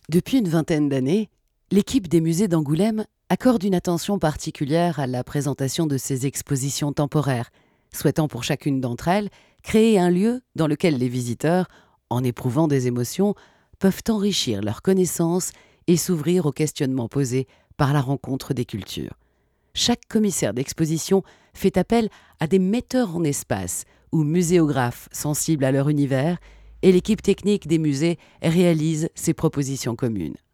Depuis une vingtaine d'années, l'équipe des musées d'Angoulême accorde une attention particulière à la présentation de ces expositions temporaires, souhaitant pour chacune d'entre elles créer un lieu dans lequel les visiteurs, en éprouvant des émotions, peuvent enrichir leurs connaissances et s'ouvrir aux questionnements posés par la rencontre des cultures. Chaque commissaire d'exposition fait appel à des metteurs en espace ou muséographes sensibles à leur univers, et l'équipe technique des musées réalise ces propositions communes.